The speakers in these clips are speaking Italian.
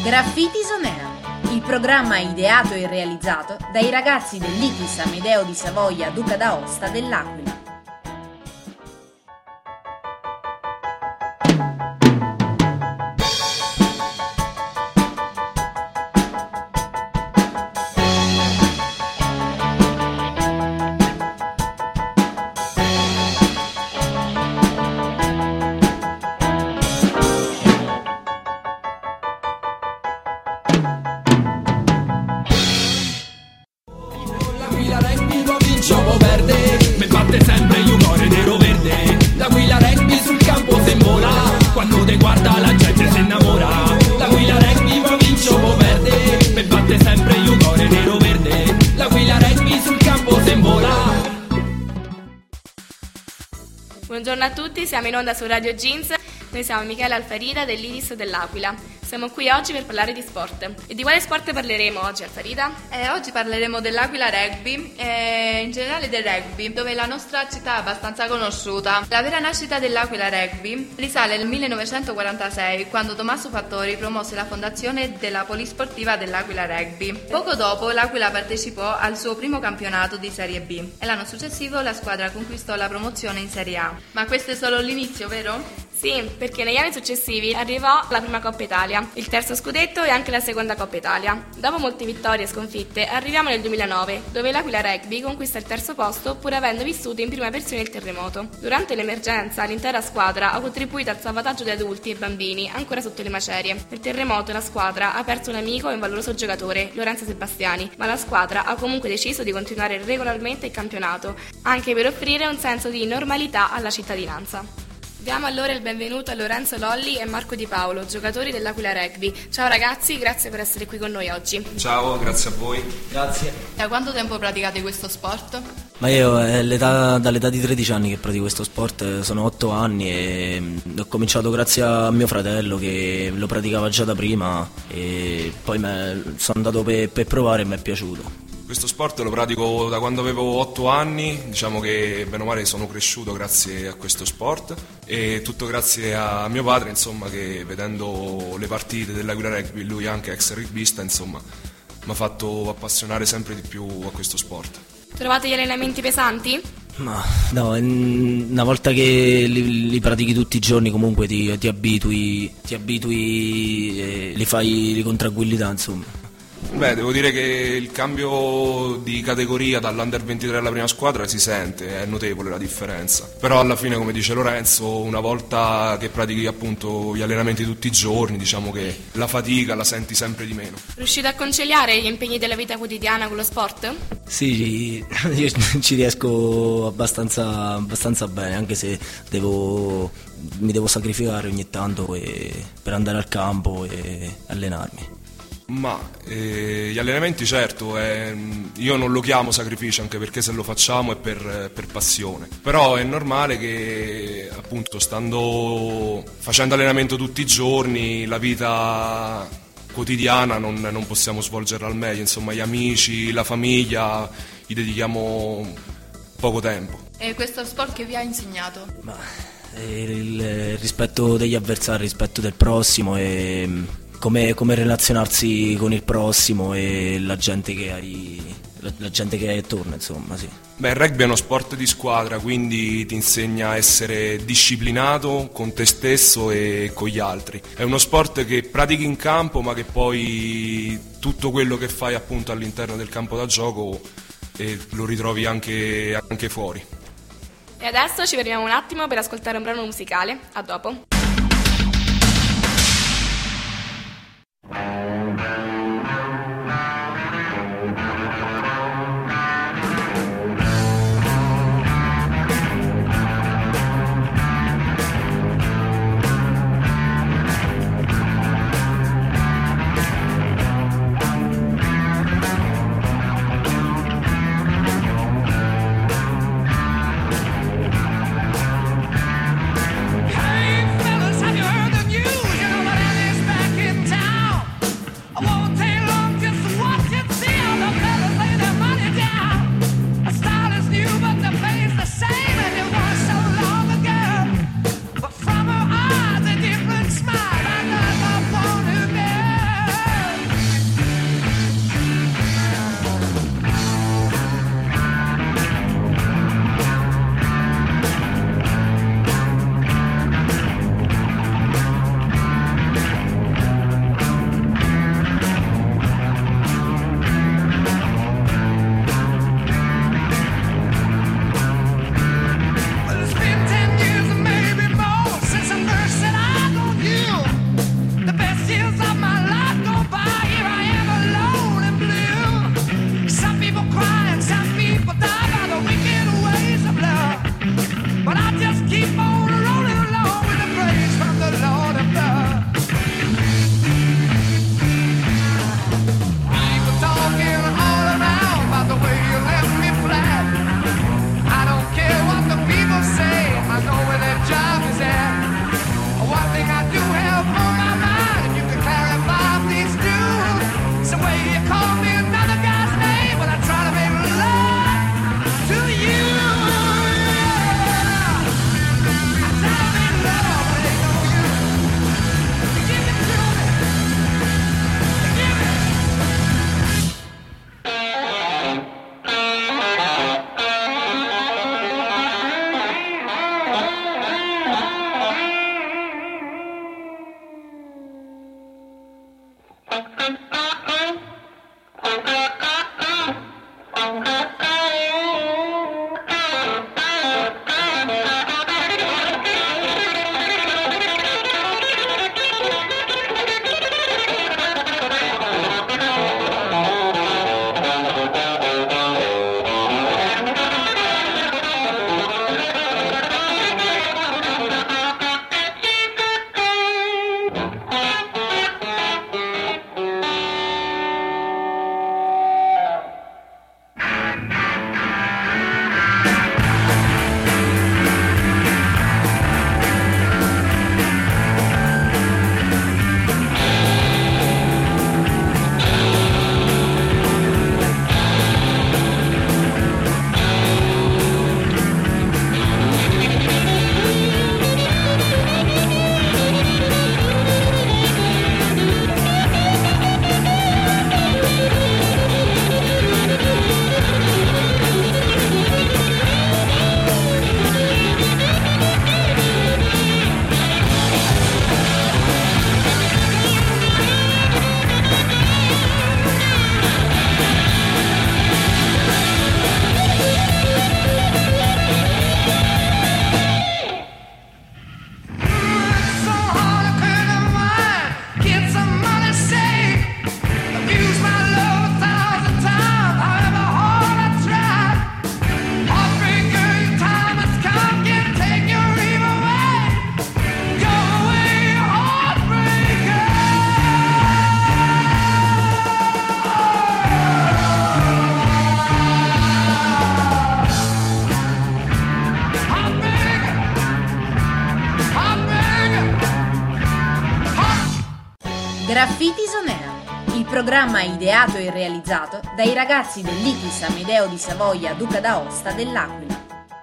Graffiti on Air, il programma ideato e realizzato dai ragazzi dell'ITIS Amedeo di Savoia Duca d'Aosta dell'Aquila. Buongiorno a tutti, siamo in onda su Radio Jeans. Noi siamo Michela Alfarida dell'ITIS dell'Aquila. Siamo qui oggi per parlare di sport. E di quale sport parleremo oggi, Alfarida? Oggi parleremo dell'Aquila Rugby e in generale del rugby, dove la nostra città è abbastanza conosciuta. La vera nascita dell'Aquila Rugby risale al 1946, quando Tommaso Fattori promosse la fondazione della polisportiva dell'Aquila Rugby. Poco dopo l'Aquila partecipò al suo primo campionato di Serie B e l'anno successivo la squadra conquistò la promozione in Serie A. Ma questo è solo l'inizio, vero? Sì, perché negli anni successivi arrivò la prima Coppa Italia, il terzo scudetto e anche la seconda Coppa Italia. Dopo molte vittorie e sconfitte arriviamo nel 2009, dove l'Aquila Rugby conquista il terzo posto pur avendo vissuto in prima persona il terremoto. Durante l'emergenza l'intera squadra ha contribuito al salvataggio di adulti e bambini ancora sotto le macerie. Nel terremoto la squadra ha perso un amico e un valoroso giocatore, Lorenzo Sebastiani, ma la squadra ha comunque deciso di continuare regolarmente il campionato, anche per offrire un senso di normalità alla cittadinanza. Diamo allora il benvenuto a Lorenzo Lolli e Marco Di Paolo, giocatori dell'Aquila Rugby. Ciao ragazzi, grazie per essere qui con noi oggi. Ciao, grazie a voi. Grazie. Da quanto tempo praticate questo sport? Ma io dall'età di 13 anni che pratico questo sport, sono 8 anni e ho cominciato grazie a mio fratello che lo praticava già da prima e poi sono andato per provare e mi è piaciuto. Questo sport lo pratico da quando avevo 8 anni, diciamo che bene o male sono cresciuto grazie a questo sport e tutto grazie a mio padre, insomma, che vedendo le partite dell'Aquila Rugby, lui anche ex rugbista, insomma, mi ha fatto appassionare sempre di più a questo sport. Trovate gli allenamenti pesanti? Ma no, una volta che li pratichi tutti i giorni comunque ti abitui e li fai con tranquillità, insomma. Beh, devo dire che il cambio di categoria dall'Under 23 alla prima squadra si sente, è notevole la differenza. Però alla fine, come dice Lorenzo, una volta che pratichi appunto gli allenamenti tutti i giorni, diciamo che la fatica la senti sempre di meno. Riuscite a conciliare gli impegni della vita quotidiana con lo sport? Sì, io ci riesco abbastanza bene, anche se mi devo sacrificare ogni tanto per andare al campo e allenarmi. Ma gli allenamenti certo, io non lo chiamo sacrificio, anche perché se lo facciamo è per passione, però è normale che appunto facendo allenamento tutti i giorni la vita quotidiana non possiamo svolgerla al meglio, insomma gli amici, la famiglia gli dedichiamo poco tempo. E questo sport che vi ha insegnato? Ma il rispetto degli avversari, il rispetto del prossimo e come relazionarsi con il prossimo e la gente che hai attorno, insomma, sì. Beh, il rugby è uno sport di squadra, quindi ti insegna a essere disciplinato con te stesso e con gli altri. È uno sport che pratichi in campo, ma che poi tutto quello che fai appunto all'interno del campo da gioco lo ritrovi anche fuori. E adesso ci fermiamo un attimo per ascoltare un brano musicale. A dopo. Hey, Graffiti on Air, il programma ideato e realizzato dai ragazzi dell'ITIS Amedeo di Savoia Duca d'Aosta dell'Aquila.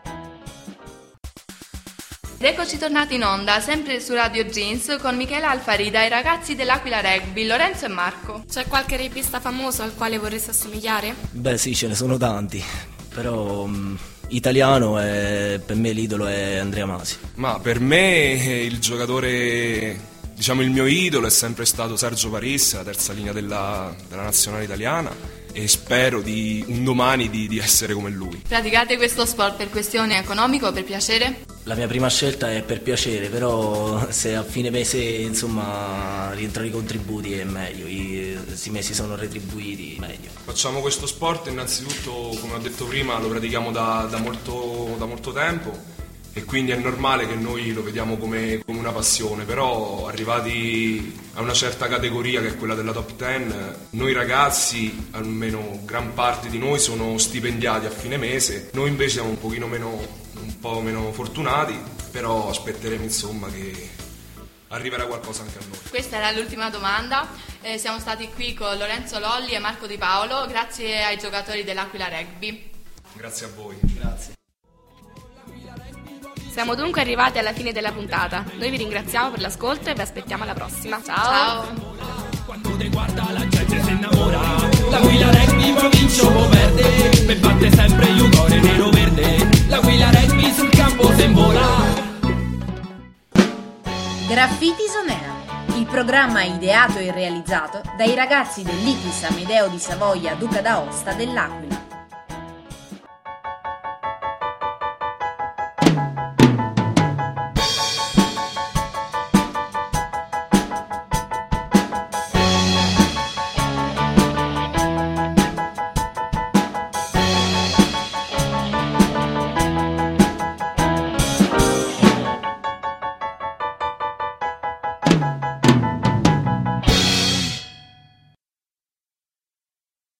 Ed eccoci tornati in onda, sempre su Radio Jeans, con Michela Alfarida e i ragazzi dell'Aquila Rugby, Lorenzo e Marco. C'è qualche rugbista famoso al quale vorresti assomigliare? Beh sì, ce ne sono tanti, però italiano per me l'idolo è Andrea Masi. Ma per me il giocatore, diciamo il mio idolo è sempre stato Sergio Parisse, la terza linea della nazionale italiana, e spero un domani di essere come lui. Praticate questo sport per questione economica o per piacere? La mia prima scelta è per piacere, però se a fine mese insomma rientrano i contributi è meglio, questi mesi sono retribuiti meglio. Facciamo questo sport innanzitutto, come ho detto prima, lo pratichiamo da molto tempo e quindi è normale che noi lo vediamo come una passione, però arrivati a una certa categoria che è quella della top 10, noi ragazzi, almeno gran parte di noi, sono stipendiati a fine mese, noi invece siamo un po' meno fortunati, però aspetteremo insomma che arriverà qualcosa anche a noi. Questa era l'ultima domanda, siamo stati qui con Lorenzo Lolli e Marco Di Paolo, grazie ai giocatori dell'Aquila Rugby. Grazie a voi. Grazie. Siamo dunque arrivati alla fine della puntata. Noi vi ringraziamo per l'ascolto e vi aspettiamo alla prossima. Ciao! Quando te guarda la gente si innamora. L'Aquila Rugby ma vince o perde, per batte sempre il cuore nero-verde. L'Aquila Rugby sul campo se vola. Graffiti on Air, il programma ideato e realizzato dai ragazzi dell'ITIS Amedeo di Savoia Duca d'Aosta dell'Aquila.